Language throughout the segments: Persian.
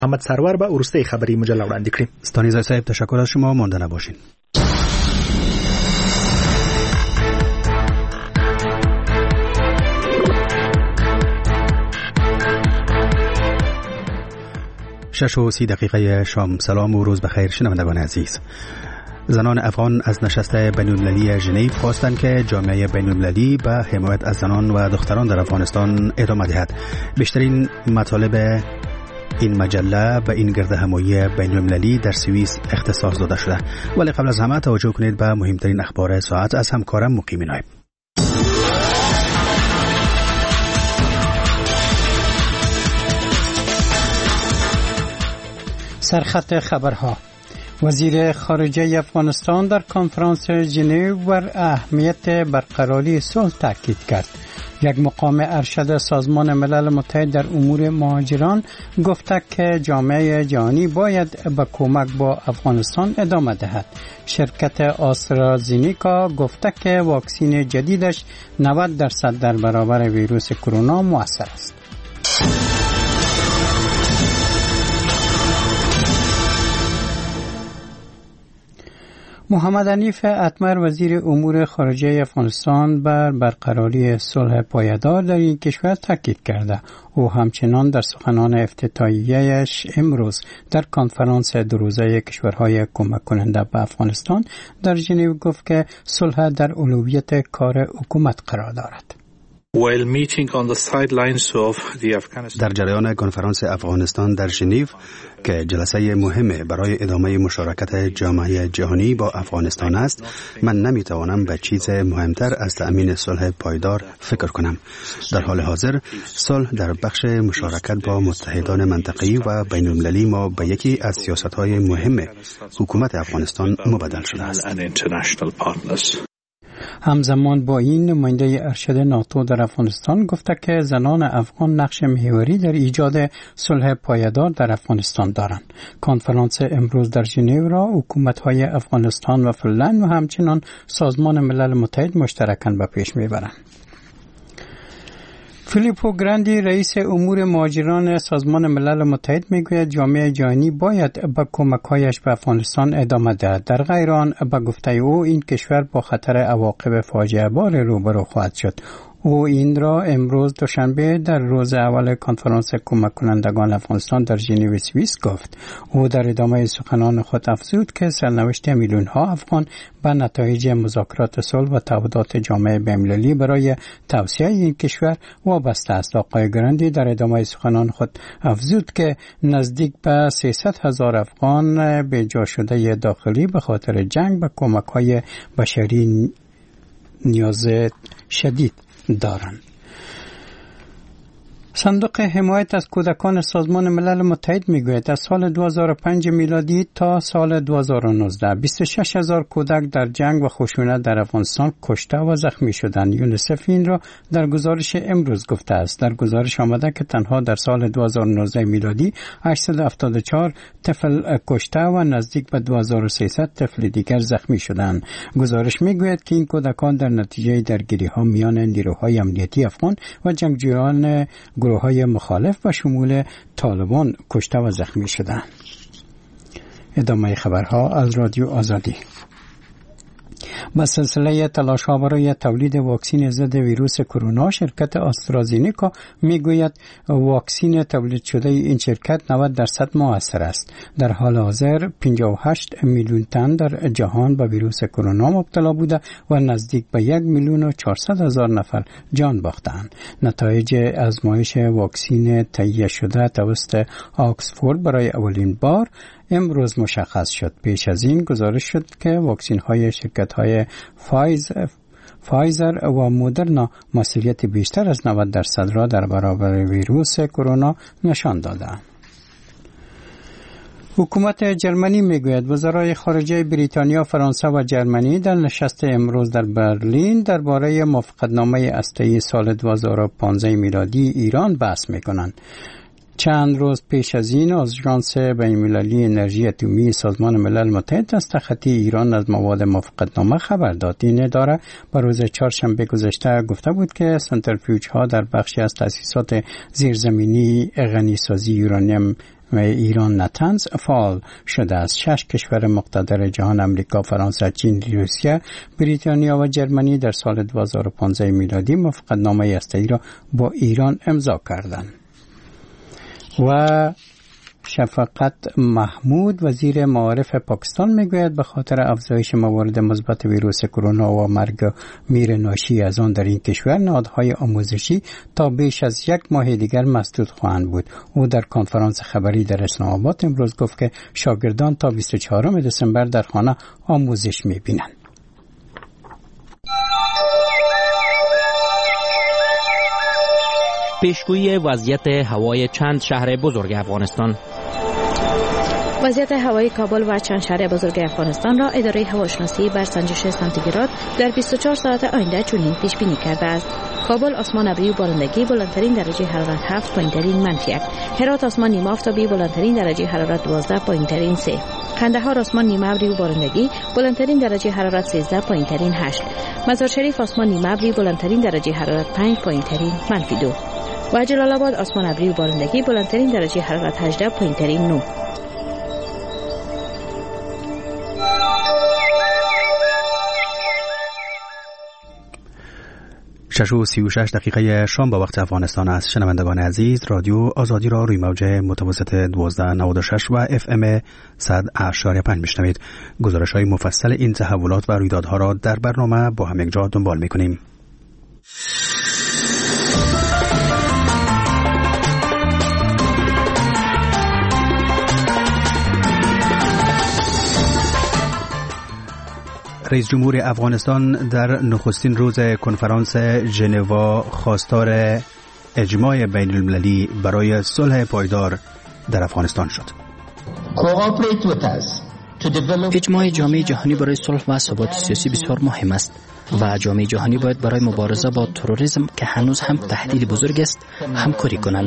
محمد سرور به ورسته خبری مجله وړاندې کړي. ستانیزه صاحب تشکر از شما، مانده نباشین. شش و 30 دقیقه شام. سلام و روز بخیر شنوندگان عزیز. زنان افغان از نشست بین‌المللی ژنو خواستند که جامعه بین‌المللی به حمایت از زنان و دختران در افغانستان ادامه دهد. بیشترین مطالب این مجله به این گردهمایی بین‌المللی در سوئیس اختصاص داده شده. ولی قبل از همه توجه کنید به مهمترین اخبار ساعت از همکارم مقیم نایب. سرخط خبرها. وزیر خارجه افغانستان در کنفرانس ژنو بر اهمیت برقراری صلح تاکید کرد. یک مقام ارشد سازمان ملل متحد در امور مهاجران گفته که جامعه جهانی باید به کمک با افغانستان ادامه دهد. شرکت آسترازینیکا گفته که واکسن جدیدش 90% در برابر ویروس کرونا مؤثر است. محمد حنیف اتمر وزیر امور خارجه افغانستان بر برقراری صلح پایدار در این کشور تاکید کرده. او همچنان در سخنان افتتاحیه‌اش امروز در کنفرانس دو روزه کشورهای کمک کننده به افغانستان در ژنو گفت که صلح در اولویت کار حکومت قرار دارد. در جریان کنفرانس افغانستان در ژنو که جلسه مهمه برای ادامه مشارکت جامعه جهانی با افغانستان است، من نمیتوانم به چیز مهمتر از تأمین صلح پایدار فکر کنم. در حال حاضر صلح در بخش مشارکت با متحدان منطقه‌ای و بین‌المللی ما به یکی از سیاست‌های مهم حکومت افغانستان مبدل شده است. همزمان با این نماینده ارشد ناتو در افغانستان گفته که زنان افغان نقش محوری در ایجاد صلح پایدار در افغانستان دارند. کنفرانس امروز در ژنو را حکومت‌های افغانستان و فنلند و همچنین سازمان ملل متحد مشترکاً به پیش می‌برند. فیلیپو گراندی رئیس امور مهاجران سازمان ملل متحد میگوید جامعه جهانی باید به کمک‌هایش به افغانستان ادامه دهد. در غیر آن به گفته او این کشور با خطر عواقب فاجعه بار روبرو خواهد شد. او این را امروز دوشنبه در روز اول کنفرانس کمک کنندگان افغانستان در ژنو سوئیس گفت. او در ادامه سخنان خود افزود که سرنوشت میلیون‌ها افغان به نتایج مذاکرات صلح و تعهدات جامعه بین‌المللی برای توسعه این کشور وابسته است. آقای گراندی در ادامه سخنان خود افزود که نزدیک به 300,000 افغان به جا شده داخلی به خاطر جنگ به کمک‌های بشری نیاز شدید دارند. صندوق حمایت از کودکان سازمان ملل متحد میگوید از سال 2005 میلادی تا سال 2019 26,000 کودک در جنگ و خشونت در افغانستان کشته و زخمی شدند. یونیسف این را در گزارش امروز گفته است. در گزارش آمده که تنها در سال 2019 میلادی 874 طفل کشته و نزدیک به 2300 طفل دیگر زخمی شدند. گزارش میگوید که این کودکان در نتیجه درگیری‌ها میان نیروهای امنیتی افغان و جنگجویان گروه‌های مخالف و شمول طالبان کشته و زخمی شدند. ادامه خبرها از رادیو آزادی. با سلسله تلاش‌ها برای تولید واکسن ضد ویروس کرونا، شرکت آسترازینیکا میگوید واکسن تولید شده این شرکت 90% مؤثر است. در حال حاضر 58 میلیون تن در جهان به ویروس کرونا مبتلا بوده و نزدیک به 1,400,000 نفر جان باختند. نتایج آزمایش واکسن تهیه شده توسط آکسفورد برای اولین بار امروز مشخص شد. پیش از این گزارش شد که واکسن های شرکت های فایزر و مدرنا مسئولیت بیشتر از 90% را در برابر ویروس کرونا نشان دادند. حکومت جرمنی میگوید وزرای خارجه بریتانیا، فرانسه و جرمنی در نشست امروز در برلین درباره موافقتنامه هسته‌ای سال 2015 میلادی ایران بحث میکنند. چند روز پیش از این آژانس بین‌المللی انرژی اتمی سازمان ملل متحد از تخطی ایران از مواد موافقتنامه خبر داد. این اداره به روز چهارشنبه گذشته گفته بود که سنتریفیوژها در بخشی از تأسیسات زیرزمینی غنیسازی یورانیم و ایران نتنز فعال شده است. 6 کشور مقتدر جهان امریکا، فرانسه، چین، روسیه، بریتانیا و جرمنی در سال 2015 میلادی موافقتنامه هسته‌ای را با ایران امضا کردند. و شفقت محمود وزیر معارف پاکستان میگوید به خاطر افزایش موارد مثبت ویروس کرونا و مرگ میر ناشی از آن در این کشور نهادهای آموزشی تا بیش از 1 ماه دیگر مسدود خواهند بود. او در کنفرانس خبری در اسلام آباد امروز گفت که شاگردان تا 24 دسامبر در خانه آموزش میبینند. پیشگویی وضعیت هوای چند شهر بزرگ افغانستان. وضعیت هوایی کابل و چند شهر بزرگ افغانستان را اداره هواشناسی بر سنجش سانتیگراد در 24 ساعت آینده چنین پیش بینی کرده است. کابل آسمان ابری و بارندگی، بلندترین درجه حرارت 7، پایین‌ترین -1. هرات آسمان نیمه آفتابی، بلندترین درجه حرارت 12، پایین‌ترین 3. قندهار آسمان نیمه ابری و بارندگی، بلندترین درجه حرارت 13، پایین‌ترین 8. مزار شریف آسمان نیمه ابری، بلندترین درجه حرارت 5، پایین‌ترین -2. و جلال آباد آسمان ابری و بارندگی، بلندترین درجه حرارت 18، پایین‌ترین 9. شش و 36 دقیقه شام با وقت افغانستان است. شنوندگان عزیز، رادیو آزادی را روی موج متوسط 1296 و FM 100.5 میشنوید. گزارش های مفصل این تحولات و رویدادها را در برنامه با هم یک جا دنبال میکنیم. رئیس جمهور افغانستان در نخستین روز کنفرانس ژنوا خواستار اجماع بین المللی برای صلح پایدار در افغانستان شد. اجماع جامعه جهانی برای صلح و ثبات سیاسی بسیار مهم است و جامعه جهانی باید برای مبارزه با تروریسم که هنوز هم تهدید بزرگ است همکاری کنند.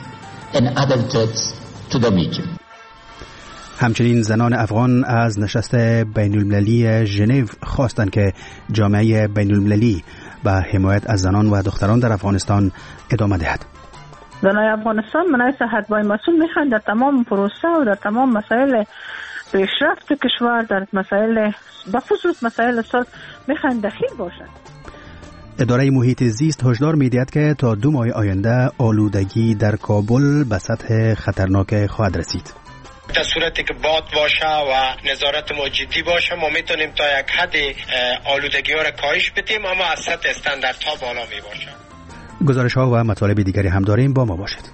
همچنین زنان افغان از نشست بین المللی ژنو خواستند که جامعه بین المللی به حمایت از زنان و دختران در افغانستان ادامه دهد. زنان افغانستان منای صحت‌بای مسئول میخواهند در تمام پروسه و در تمام مسائل پیشرفت کشور، در مسائل بخصوص مسائل صلح میخواهند دخیل باشند. اداره محیط زیست هشدار می‌دهد که تا 2 ماه آینده آلودگی در کابل به سطح خطرناک خواهد رسید. در صورتی که باد باشه و نظارت ما جدی باشه ما میتونیم تا یک حد آلودگی ها را کاهش بدیم، اما از سطح استانداردها بالا می باشه. گزارش ها و مطالب دیگری هم داریم، با ما باشید.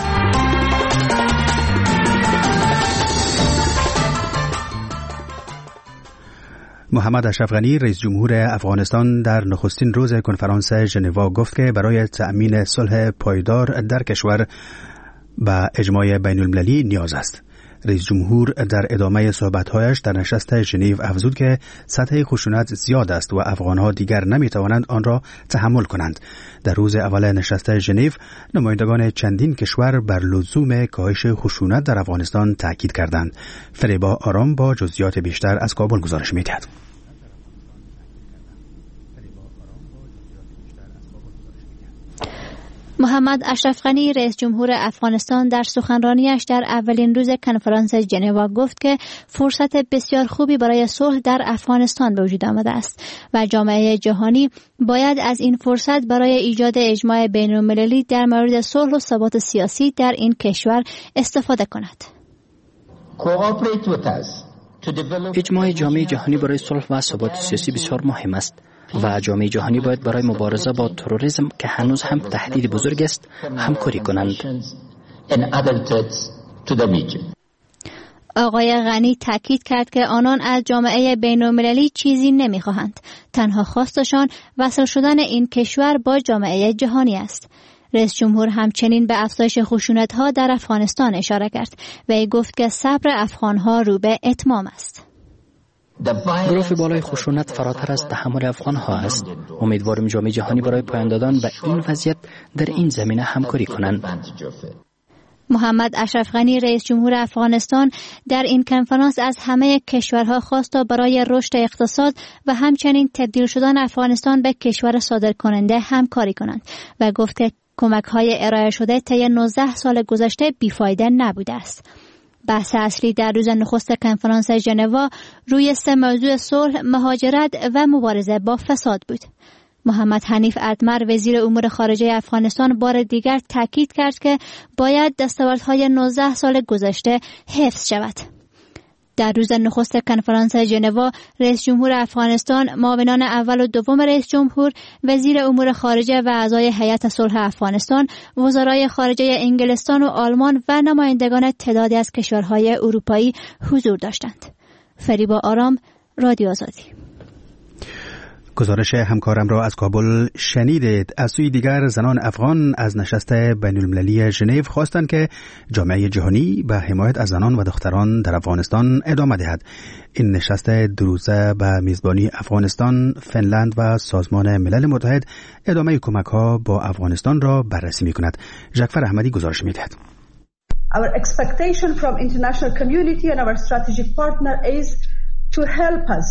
محمد اشرف غنی رئیس جمهور افغانستان در نخستین روز کنفرانس ژنوا گفت که برای تأمین صلح پایدار در کشور به اجماع بین المللی نیاز است. رئیس جمهور در ادامه صحبت‌هایش در نشست ژنو افزود که سطح خشونت زیاد است و افغان‌ها دیگر نمی‌توانند آن را تحمل کنند. در روز اول نشست ژنو نمایندگان چندین کشور بر لزوم کاهش خشونت در افغانستان تاکید کردند. فریبا آرام با جزئیات بیشتر از کابل گزارش می‌دهد. محمد اشرف غنی رئیس جمهور افغانستان در سخنرانیش در اولین روز کنفرانس ژنوا گفت که فرصت بسیار خوبی برای صلح در افغانستان به وجود آمده است و جامعه جهانی باید از این فرصت برای ایجاد اجماع بین‌المللی در مورد صلح و ثبات سیاسی در این کشور استفاده کند. اجماع جامعه جهانی برای صلح و ثبات سیاسی بسیار مهم است و جامعه جهانی باید برای مبارزه با تروریسم که هنوز هم تهدید بزرگ است همکاری کنند. آقای غنی تاکید کرد که آنان از جامعه بین‌المللی چیزی نمی‌خواهند. تنها خواستشان وصل شدن این کشور با جامعه جهانی است. رئیس جمهور همچنین به افزایش خشونت‌ها در افغانستان اشاره کرد و ای گفت که صبر افغان‌ها رو به اتمام است. گراف بالای خشونت فراتر از تحمل افغان‌ها است. امیدوارم جامعه جهانی برای پایان دادن به این وضعیت در این زمینه همکاری کنند. محمد اشرف غنی رئیس جمهور افغانستان در این کنفرانس از همه کشورها خواست تا برای رشد اقتصاد و همچنین تبدیل شدن افغانستان به کشور صادرکننده همکاری کنند و گفت که کمک‌های ارائه شده طی 19 سال گذشته بیفایده نبوده است. بحث اصلی در روز نخست کنفرانس ژنو روی 3 موضوع صلح، مهاجرت و مبارزه با فساد بود. محمد حنیف اتمر وزیر امور خارجه افغانستان بار دیگر تاکید کرد که باید دستاوردهای 19 سال گذشته حفظ شود. در روز نخست کنفرانس ژنو، رئیس جمهور افغانستان، معاونان اول و دوم رئیس جمهور، وزیر امور خارجه و اعضای هیئت صلح افغانستان، وزرای خارجه انگلستان و آلمان و نمایندگان تعدادی از کشورهای اروپایی حضور داشتند. فریبا آرام، رادیو آزادی. گزارش همکارم را از کابل شنیدید. از سوی دیگر زنان افغان از نشست بین‌المللی ژنو خواستند که جامعه جهانی به حمایت از زنان و دختران در افغانستان ادامه دهد. این نشست 2 روزه به میزبانی افغانستان، فنلند و سازمان ملل متحد ادامه کمک‌ها با افغانستان را بررسی می‌کند. جعفر احمدی گزارش می‌دهد. Our expectation from international community and our strategic partner is to help us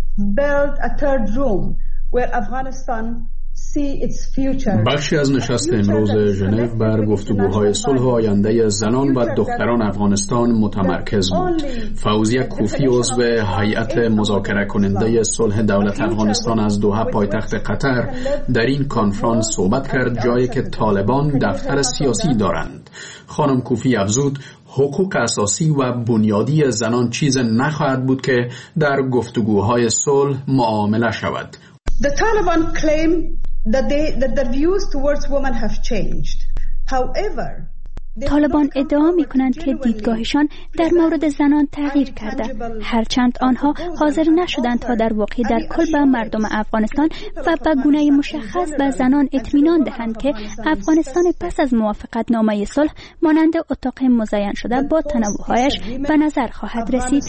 build a third room where Afghanistan see its future. بخشی از نشست امروز ژنو بر گفتگوهای صلح آینده زنان و دختران افغانستان متمرکز بود. فوزیه کوفی عضو هیئت مذاکره کننده صلح دولت افغانستان از دوحه پایتخت قطر در این کنفرانس صحبت کرد، جایی که طالبان دفتر سیاسی دارند. خانم کوفی افزود حقوق اساسی و بنیادی زنان چیز نخواهد بود که در گفتگوهای صلح معامله شود. The Taliban claim that their views towards women have changed. However, طالبان ادعا می کنند که دیدگاهشان در مورد زنان تغییر کرده، هرچند آنها حاضر نشدند تا در واقع در کل به مردم افغانستان و به گونه مشخص به زنان اطمینان دهند که افغانستان پس از موافقت نامه صلح مانند اتاق مزین شده با تنوعهایش به نظر خواهد رسید.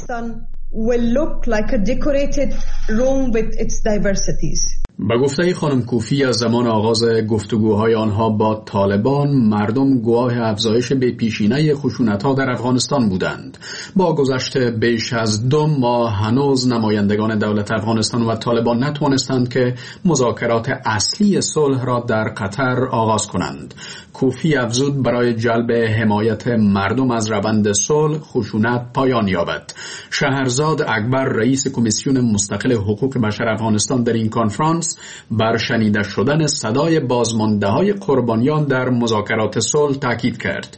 will look like a decorated room with its diversities. به گفته خانم کوفی، از زمان آغاز گفتگوهای آنها با طالبان، مردم گواه افزایش به پیشینه خشونت‌ها در افغانستان بودند. با گذشت بیش از 2 ماه هنوز نمایندگان دولت افغانستان و طالبان نتوانستند که مذاکرات اصلی صلح را در قطر آغاز کنند. کوفی افزود برای جلب حمایت مردم از روند صلح خشونت پایان یابد. شهرزاد اکبر رئیس کمیسیون مستقل حقوق بشر افغانستان در این کنفرانس بر شنیده شدن صدای بازمانده‌های قربانیان در مذاکرات صلح تاکید کرد.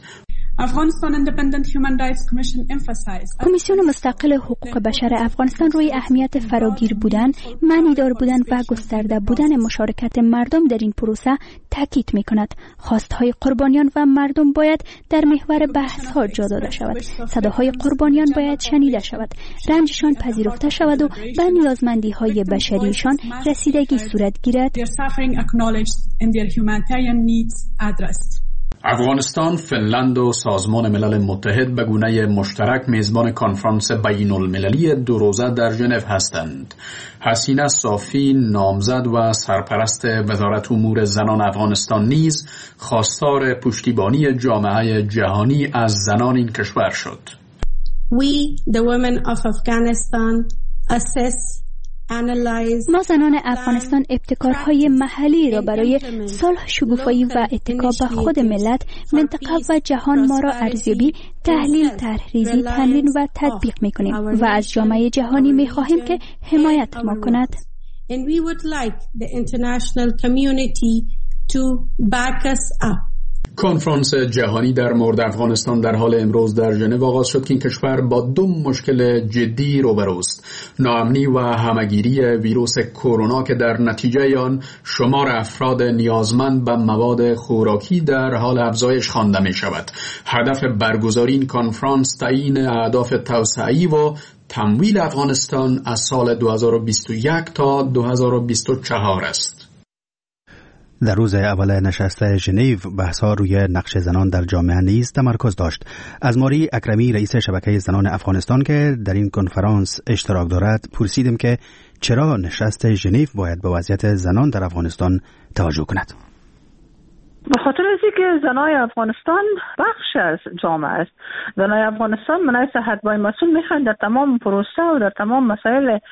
کمیسیون مستقل حقوق بشر افغانستان روی اهمیت فراگیر بودن، معنیدار بودن و گسترده بودن مشارکت مردم در این پروسه تاکید می‌کند. خواست‌های قربانیان و مردم باید در محور بحث‌ها جا داده شود. صداهای قربانیان باید شنیده شود، رنجشان پذیرفته شود و به نیازمندی‌های بشریشان رسیدگی صورت گیرد. افغانستان، فنلند و سازمان ملل متحد به گونه مشترک میزبان کنفرانس بین‌المللی 2 روزه در ژنو هستند. حسینه صافی، نامزد و سرپرست وزارت امور زنان افغانستان، نیز خواستار پشتیبانی جامعه جهانی از زنان این کشور شد. We, the women of Afghanistan, assess ما زنان افغانستان ابتکارهای محلی را برای صلح، شکوفایی و اتکا به خود ملت، منطقه و جهان ما را ارزیابی، تحلیل، طرح‌ریزی، تمرین و تطبیق می‌کنیم و از جامعه جهانی می‌خواهیم که حمایت ما کند. And we would like the international community to back us up. کنفرانس جهانی در مورد افغانستان در حال امروز در ژنو آغاز شد که این کشور با 2 مشکل جدی روبروست: ناامنی و همه‌گیری ویروس کرونا که در نتیجه آن شمار افراد نیازمند به مواد خوراکی در حال افزایش خوانده می شود. هدف برگزاری این کنفرانس تعیین اهداف توسعه‌ای و تمویل افغانستان از سال 2021 تا 2024 است. در روز اول نشست ژنو بحث‌ها روی نقش زنان در جامعه نیز تمرکز داشت. از ماری اکرمی رئیس شبکه زنان افغانستان که در این کنفرانس اشتراک دارد پرسیدیم که چرا نشست ژنو باید به وضعیت زنان در افغانستان توجه کند. به خاطر اینکه زنای افغانستان بخش از جامعه است. زنای افغانستان منای صحت بای مسئول میخوان در تمام پروسه و در تمام مسائل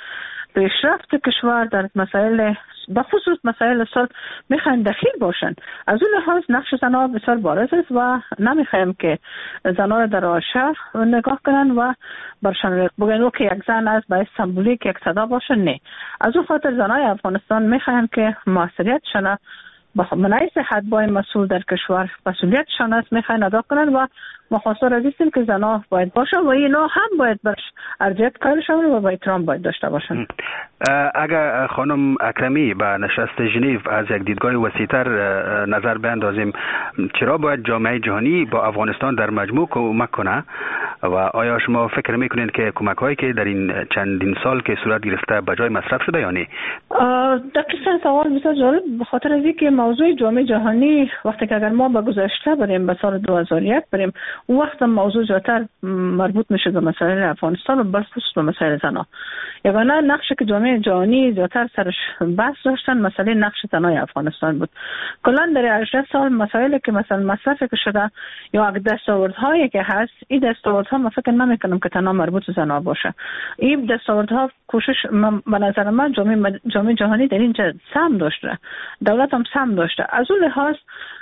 پیشرفت کشور در مسائل بخصوص مسائل صلح میخواین دخیل باشن. از اون لحاظ نقش زنها بسیار بارز است و نمیخوایم که زنها در آشر نگاه کنن و برشان بگن که یک زن از باید سمبولیک یک صدا باشه. نه، از اون خاطر زنهای افغانستان میخوایم که موثریتشان من حیث حدبای مسئول در کشور مسئولیتشان است میخواین ادا کنن و ما خواستار عزیزیم که زنها باید باشن و اینا هم باید برش ارجیت قائل شون و با احترام باید داشته باشن. اگر خانم اکرمی به نشست ژنو از یک دیدگاه وسیع‌تر نظر بیندازیم، چرا باید جامعه جهانی با افغانستان در مجموع کمک کنه و آیا شما فکر میکنید که کمک‌هایی که در این چندین سال که صورت گرفته به جای مصرف شده یا نه؟ دقیقاً سوال بسیار جالب، به خاطر از اینکه موضوع جامعه جهانی وقتی که اگر ما به گذشته بریم به سال 2001 بریم، اون وقت موضوع زیادتر مربوط میشه به مسائل افغانستان و بالخصوص به مسائل زنان. یگانه نقشی که جامعه جهانی زیادتر سرش بحث داشتن مسئله نقش زنای افغانستان بود. کلا در 18 سال مسائلی که مثلا مصرف شده یا دستاوردهایی که هست، این دستاوردها من فکر نمیکنم که تنها مربوط به زنان باشه. این دستاوردها کوشش به نظر من جامعه جهانی در اینجا سهم داشته، دولت هم سهم داشته. از اون لحاظ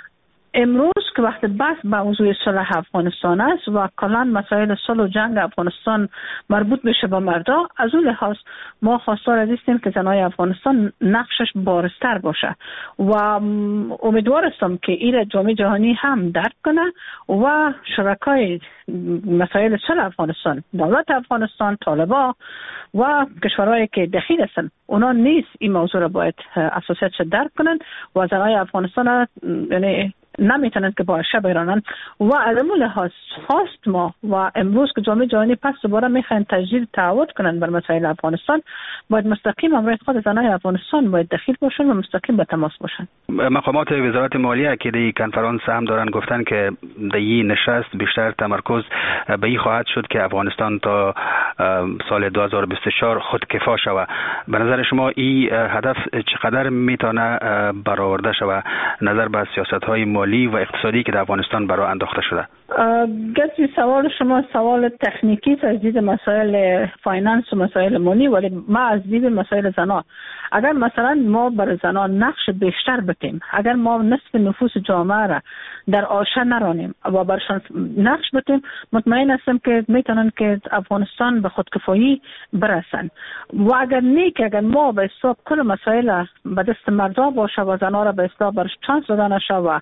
امروز که وقت بحث به موضوع صلح افغانستان است و کلا مسائل صلح و جنگ افغانستان مربوط میشه به مردا، از اون لحاظ ما خواستار هستیم که زنای افغانستان نقشش بارزتر باشه و امیدوار هستم که این جامعه جهانی هم درک کنه و شرکای مسائل صلح افغانستان، دولت افغانستان، طالبان و کشورهایی که دخیل هستن، اونا نیست این موضوع را باید اساسیتش درک کنن و زنای افغانستان یعنی نمیتونن که با شب ایرانن و از اون لحاظ خواست ما و امروز که جامعه جهانی پس دوباره میخواین تجدید تعهد کنن بر مسائل افغانستان، باید مستقیم امروز خود زنای افغانستان باید دخیل باشن و مستقیم به تماس باشن. مقامات وزارت مالیه که در کنفرانس هم دارن گفتن که در این نشست بیشتر تمرکز به این خواهد شد که افغانستان تا سال 2024 خودکفا شود. به نظر شما این هدف چقدر میتونه برآورده شود نظر به سیاست‌های مالی و اقتصادی که در افغانستان برای انداخته شده؟ گذری سوال شما سوال تکنیکی از دید مسائل فایننس و مسائل مالی، ولی ما از دید مسائل زنان، اگر مثلا ما بر زنان نقش بیشتر بتیم، اگر ما نصف نفوس جامعه را در آشه نرانیم و برشان نقش بتیم، مطمئن هستم که میتونن که افغانستان به خودکفایی برسن. و اگر نه که اگر ما به حساب کل مسائل به دست مردا باشه و زنان را به حساب برش چانس داده نشه و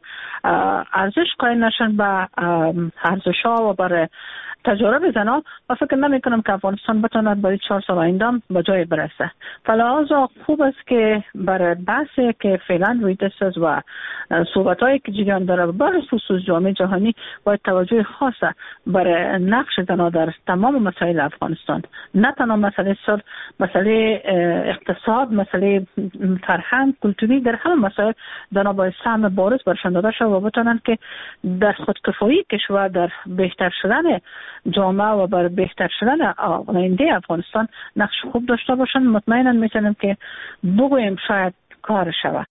ارزش قائل نشن به ارزش‌ها و برای تجارب زنان، و فکر نمی کنم که افغانستان بتونه برای 4 سال آینده به جای برسه. فلحاظا خوب است که برای بحثی که فعلا روی دست است و صحبت‌هایی که جریان داره برای خصوص جامعه جهانی باید توجه خاصه برای نقش زنان در تمام مسائل افغانستان، نه تنها مسئله صلح، مسئله اقتصاد، مسئله فرهنگ، کلتوری، در همه مسائل زنان باید سهم بارز برشان داده شود و بتونن که در خودکفایی کشور، در بهتر شدن جامعه و بر بهتر شدن آینده افغانستان نقش خوب داشته باشند. مطمئنم میتونم که بگویم شاید کار شود.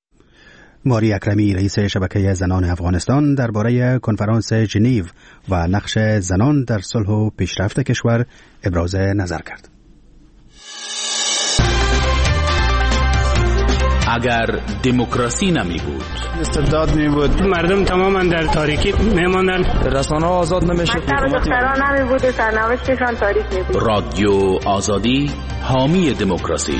ماری اکرمی رئیس شبکه زنان افغانستان درباره کنفرانس ژنو و نقش زنان در صلح و پیشرفت کشور ابراز نظر کرد. اگر دموکراسی نمی بود، استبداد می بود، مردم تماما در تاریکی می ماندن، رسانه ها آزاد نمیشه، دختران نمی بود و سرنوشتشان تاریک می بود. رادیو آزادی حامی دموکراسی.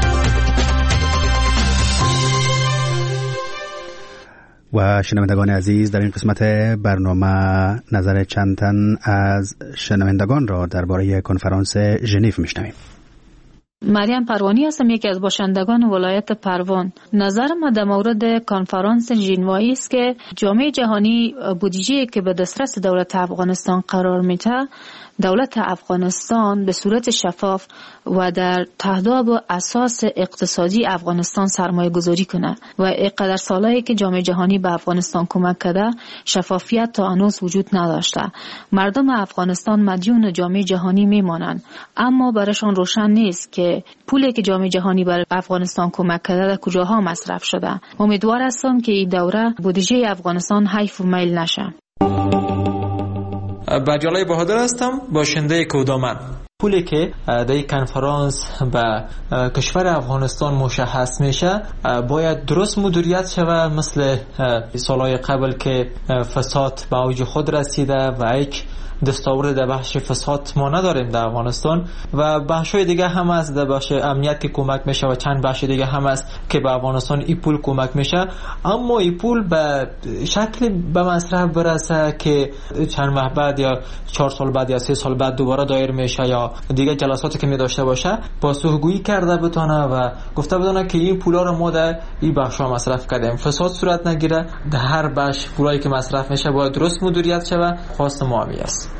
و شنوندگان عزیز، در این قسمت برنامه نظر چند تن از شنوندگان را درباره کنفرانس ژنو میشنویم. مریم پروانی هستم، یکی از باشندگان ولایت پروان. نظر ما در مورد کنفرانس ژنوایی است که جامعه جهانی بودجه‌ای که به دسترس دولت افغانستان قرار میده، دولت افغانستان به صورت شفاف و در تهداب و اساس اقتصادی افغانستان سرمایه گذاری کنه و اینقدر سالایی که جامعه جهانی به افغانستان کمک کرده شفافیت تا هنوز وجود نداشته. مردم افغانستان مدیون جامعه جهانی میمانند، اما برایشان روشن نیست که پولی که جامعه جهانی بر افغانستان کمک کرده در کجاها مصرف شده. امیدوار هستم که این دوره بودجه افغانستان حیف و میل نشه. بجالای بهادر هستم، باشنده کودامن. پولی که در این کنفرانس به کشور افغانستان مشخص میشه باید درست مدیریت شود، مثل سالهای قبل که فساد به اوج خود رسیده و یک دستاورد در بخش فساد ما نداریم در افغانستان و بخش‌های دیگه هم هست، در بخش امنیت که کمک میشه و چند بخش دیگه هم هست که به افغانستان این پول کمک میشه، اما این پول به شکل به مصرف برسه که چند ماه بعد یا 4 سال بعد یا 3 سال بعد دوباره دایر میشه یا دیگه جلساتی که می داشته باشه پاسخگویی کرده بتونه و گفته بتونه که این پولا رو ما در این بخش‌ها مصرف کردیم، فساد صورت نگیره، در هر بخش پولایی که مصرف میشه باید درست مدیریت شه. خواست ما است.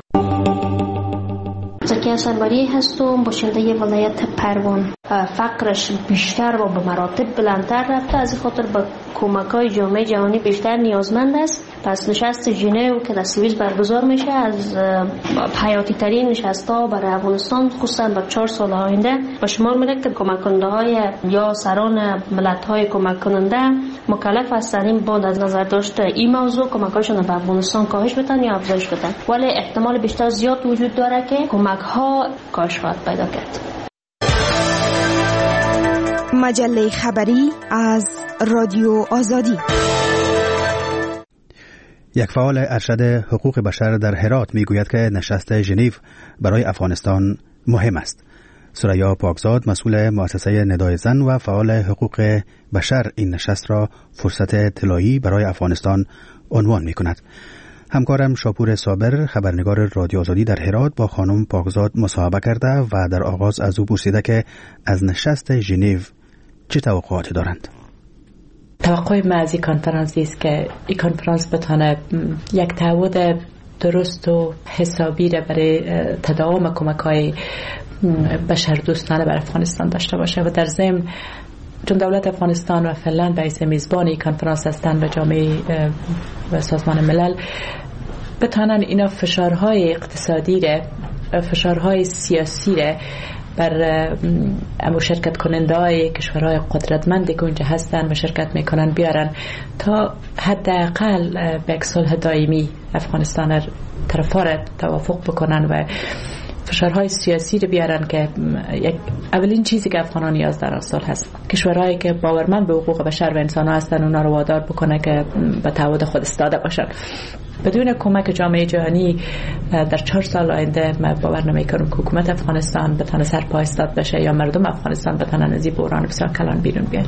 زکیه سرباری هستم، باشنده ولایت پروان. فقرش بیشتر و به مراتب بلندتر رفته، از این خاطر با کمک‌های جامعه جهانی بیشتر نیازمند است. پس نشست ژنو که در سوئیس برگزار میشه از حیاتی ترین نشست‌ها برای افغانستان، خصوصا با 4 سال آینده به شمار میره که کمک کننده های یا سران ملت‌های کمک کننده مکلف هستن باید از نظر داشته این موضوع کمک‌هاشون به افغانستان کاهش بدن یا افزایش بدن، ولی احتمال بیشتر زیاد وجود داره که کمک‌ها کاهش خواهد پیدا کرد. مجله خبری از رادیو آزادی. یک فعال ارشد حقوق بشر در هرات میگوید که نشست ژنو برای افغانستان مهم است. ثریا پاکزاد مسئول مؤسسه ندای زن و فعال حقوق بشر این نشست را فرصت طلایی برای افغانستان عنوان می‌کند. همکارم شاپور صابر خبرنگار رادیو آزادی در هرات با خانم پاکزاد مصاحبه کرده و در آغاز از او پرسیده که از نشست ژنو چه توقعاتی دارند. توقع ما از این کنفرانسی است که این کنفرانس بتونه یک تعهد درست و حسابی را برای تداوم کمک‌های بشر دوستانه بر افغانستان داشته باشه و در ضمن چون دولت افغانستان و فعلا به حیث میزبان این کنفرانس هستند و جامعه و سازمان ملل بتونن اینا فشارهای اقتصادی را فشارهای سیاسی را بر شرکت کننده های کشورهای قدرتمندی که اونجا هستن و شرکت میکنن بیارن تا حداقل به یک صلح دائمی افغانستان طرفا را توافق بکنن و فشارهای سیاسی رو بیارن که اولین چیزی که افغانان نیاز در صلح هست. کشورهایی که باورمند به حقوق بشر و انسان ها هستن اونا رو وادار بکنه که به تعهد خود ایستاده باشن. بدون کمک جامعه جهانی در 4 سال آینده من باور نمی‌کنم که حکومت افغانستان بتونه سر پا ایستاد بشه یا مردم افغانستان بتونن از این بحران بسیار کلان بیرون بیان.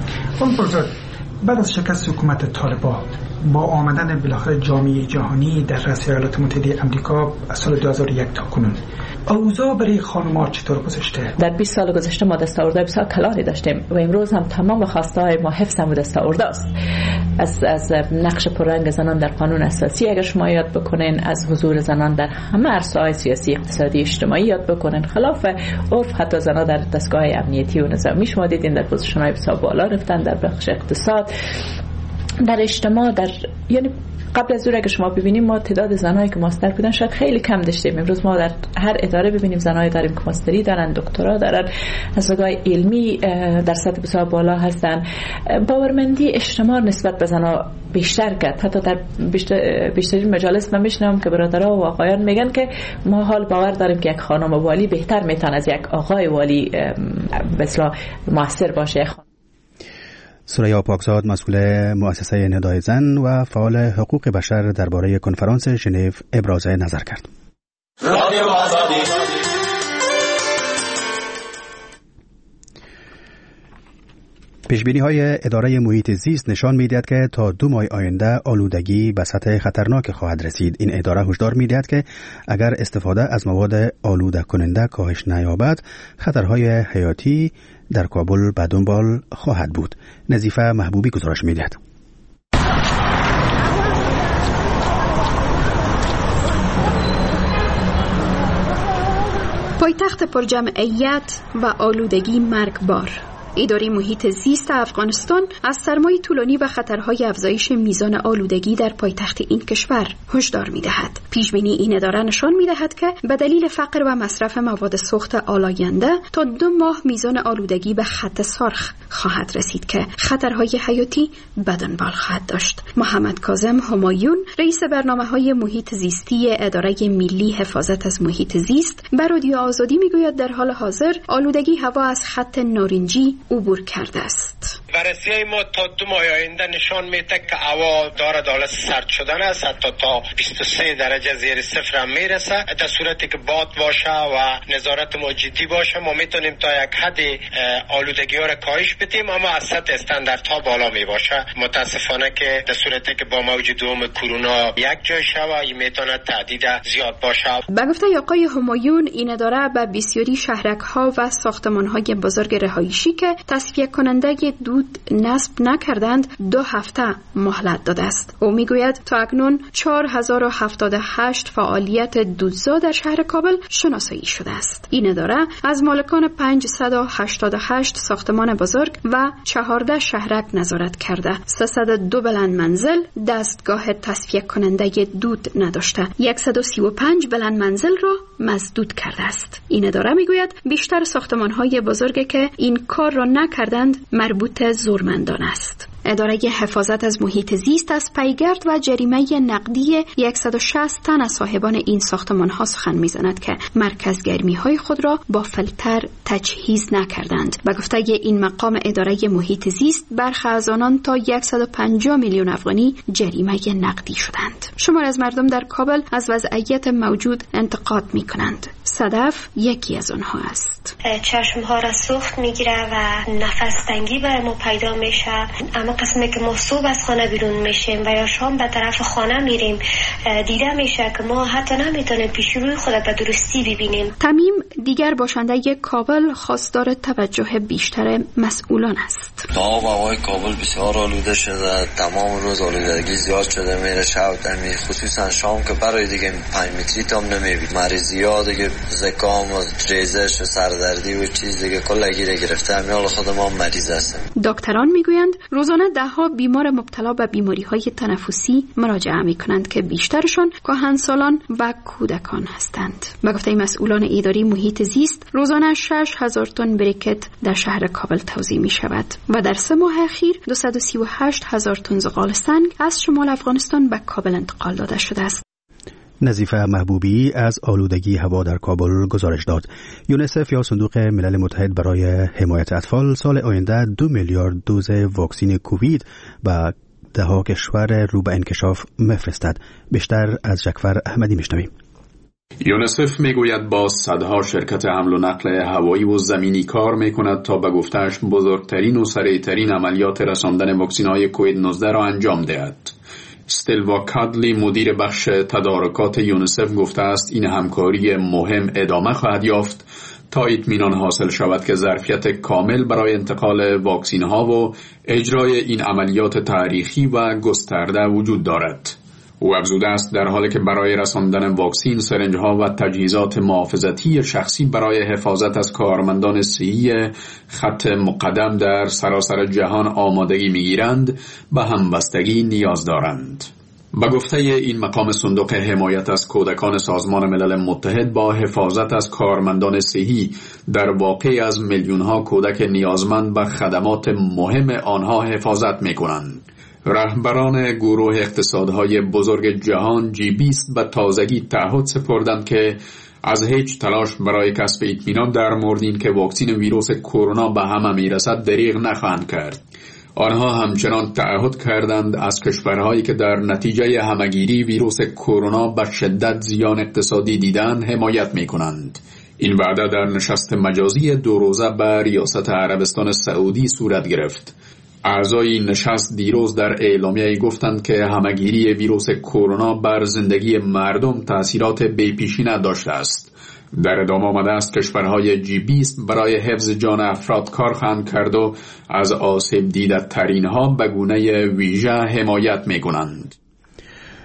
بعد از شکست حکومت طالبان با آمدن بالاخره جامعه جهانی در رأس ایالات متحده آمریکا از سال 2001 تا کنون اوضاع برای خانم‌ها چطور گذشته؟ در 20 سال گذشته ما دستاوردهای بسیار کلانی داشتیم و امروز هم تمام خواسته‌های ما حفظ هم دستاورد است. از نقش پررنگ زنان در قانون اساسی اگر شما یاد بکنین، از حضور زنان در همه عرصه‌های سیاسی، اقتصادی، اجتماعی یاد بکنین، خلاف عرف حتی زنان در دستگاه امنیتی و نظامی شما دیدین در پوزیشن‌های بسیار بالا رفتن، در بخش اقتصاد، در اجتماع، یعنی قبل از اون که شما ببینیم ما تعداد زنایی که ماستر بودن شاید خیلی کم داشتیم. امروز ما در هر اداره ببینیم زنایی داریم که ماستری دارن، دکترا دارن، از نگاه علمی در سطح بسیار بالا هستن. باورمندی اجتماع نسبت به زنها بیشتر کرد. حتی در بیشترین مجالس من میشنم که برادرها و آقایان میگن که ما حال باور داریم که یک خانم والی بهتر میتونه از یک آقای والی به اصطلاح موثر باشه. ثریا پاکزاد مسئول مؤسسه ندای زن و فعال حقوق بشر درباره کنفرانس ژنو ابراز نظر کرد. پیشبینی‌های اداره محیط زیست نشان می‌دهد که تا 2 ماه آینده آلودگی به سطح خطرناک خواهد رسید. این اداره هشدار می‌دهد که اگر استفاده از مواد آلوده کننده کاهش نیابد، خطرهای حیاتی در کابل به دنبال خواهد بود. نظیفه محبوبی گزارش می‌دهد. پایتخت پرجمعیت و آلودگی مرگبار. اداره محیط زیست افغانستان از سرمای طولانی و خطرهای افزایش میزان آلودگی در پایتخت این کشور هشدار می‌دهد. پیش‌بینی این اداره نشان می‌دهد که به دلیل فقر و مصرف مواد سوخت آلاینده تا 2 ماه میزان آلودگی به خط سرخ خواهد رسید که خطرهای حیاتی به دنبال خواهد داشت. محمد کاظم همایون، رئیس برنامه‌های محیط زیستی اداره ملی حفاظت از محیط زیست، به رادیو آزادی میگوید در حال حاضر آلودگی هوا از خط نارنجی عبور کرده است. بررسی ما تا 2 ماه آینده نشان میده که هوا دارد حالت سرد شدن است، حتی تا 23 درجه زیر صفر هم میرسه. در صورتی که باد باشه و نظارت ما جدی باشه ما میتونیم تا یک حد آلودگی ها را کاهش بدیم، اما از سطح استانداردها بالا می باشه. متاسفانه که در صورتی که با موج دوم کرونا یک جای شوه میتونه تعدید زیاد باشه. به گفته آقای همایون، این اداره به بسیاری شهرک ها و ساختمان های بزرگ رهایشی که تصفیه کننده دود نصب نکردند 2 هفته مهلت داده است. او میگوید تا اکنون 4078 فعالیت دودزا در شهر کابل شناسایی شده است. این اداره از مالکان 588 ساختمان بزرگ و 14 شهرک نظارت کرده. 302 بلند منزل دستگاه تصفیه کننده دود نداشته. 135 بلند منزل را مسدود کرده است. این اداره میگوید بیشتر ساختمان‌های بزرگی که این کار را نکردند مربوط زورمندان است. اداره حفاظت از محیط زیست از پیگرد و جریمه نقدی 160 تن از صاحبان این ساختمان‌ها سخن می‌زند که مرکز گرمی‌های خود را با فیلتر تجهیز نکردند. به گفته این مقام اداره محیط زیست، برخی از آنان تا 150 میلیون افغانی جریمه نقدی شدند. شمار از مردم در کابل از وضعیت موجود انتقاد می‌کنند. صدف یکی از آنها است. چشم‌ها را سوخت می‌گیره و نفس تنگی بر ما پیدا میشه. اما قسمی که ما صبح از خانه بیرون میشیم و یا شام به طرف خانه میریم دیده میشه که ما حتی نمیتونیم پیش روی خود به درستی ببینیم. تمیم دیگر باشنده کابل خواستار توجه بیشتر مسئولان است. آب و هوای کابل بسیار آلوده شده، تمام روز آلودگی زیاد شده میره، شب دمی خصوصا شام که برای دیگه 5 متری تام نمیبینیم. مریضی ها دیگه زکام و ریزش و سردردی و چیز دیگه کلگی گرفته، همین خود ما مریض هستیم. دکتران میگویند روزانه ده‌ها بیمار مبتلا به بیماری‌های تنفسی مراجعه می‌کنند که بیشترشان کهنسالان و کودکان هستند. به گفته مسئولان اداره محیط زیست، روزانه 6000 تن بریکت در شهر کابل توزیع می‌شود و در 3 ماه اخیر 238000 تن زغال سنگ از شمال افغانستان به کابل انتقال داده شده است. نظیفه محبوبی از آلودگی هوا در کابل گزارش داد. یونیسف یا صندوق ملل متحد برای حمایت اطفال سال آینده 2 میلیارد دوز واکسن کووید به 10 کشور رو به انکشاف میفرستد. بیشتر از جعفر احمدی میشنویم. یونیسف میگوید با صدها شرکت حمل و نقل هوایی و زمینی کار میکند تا به گفته‌اش بزرگترین و سریعترین عملیات رساندن واکسن‌های کووید 19 را انجام دهد. استلوا کادلی مدیر بخش تدارکات یونیسف گفته است این همکاری مهم ادامه خواهد یافت تا اطمینان حاصل شود که ظرفیت کامل برای انتقال واکسین ها و اجرای این عملیات تاریخی و گسترده وجود دارد. او افزوده است در حالی که برای رساندن واکسین سرنج ها و تجهیزات محافظتی شخصی برای حفاظت از کارمندان صحی خط مقدم در سراسر جهان آمادگی میگیرند به همبستگی نیاز دارند. به گفته این مقام صندوق حمایت از کودکان سازمان ملل متحد با حفاظت از کارمندان صحی در واقع از میلیون‌ها کودک نیازمند به خدمات مهم آنها حفاظت می‌کنند. رهبران گروه اقتصادهای بزرگ جهان G20 به تازگی تعهد سپردند که از هیچ تلاش برای کسب اطمینان در مورد این که واکسن ویروس کرونا به همه میرسد دریغ نخواهند کرد. آنها همچنان تعهد کردند از کشورهایی که در نتیجه همگیری ویروس کرونا به شدت زیان اقتصادی دیدند حمایت می‌کنند. این وعده در نشست مجازی 2 روزه به ریاست عربستان سعودی صورت گرفت. اعضای این نشست دیروز در اعلامیه گفتند که همگیری ویروس کرونا بر زندگی مردم تأثیرات بی‌پیشینه داشته است. در ادامه آمده است کشورهای G20 برای حفظ جان افراد کار خواهند کرد و از آسیب دیده ترین ها به گونه ویژه حمایت می کنند.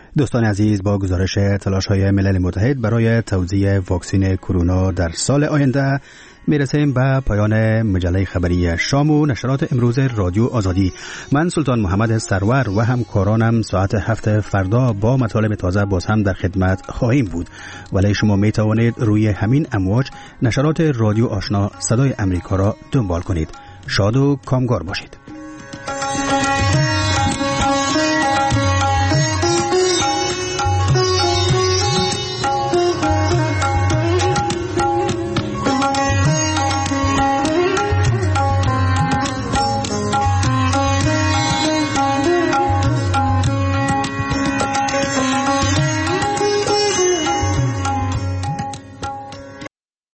دوستان عزیز، با گزارش تلاش‌های ملل متحد برای توزیع واکسن کرونا در سال آینده میرسیم به پایان مجله خبری شام و نشرات امروز رادیو آزادی. من سلطان محمد سرور و همکارانم ساعت 7 فردا با مطالب تازه باز هم در خدمت خواهیم بود، ولی شما می توانید روی همین امواج نشرات رادیو آشنا صدای امریکا را دنبال کنید. شاد و کامگار باشید.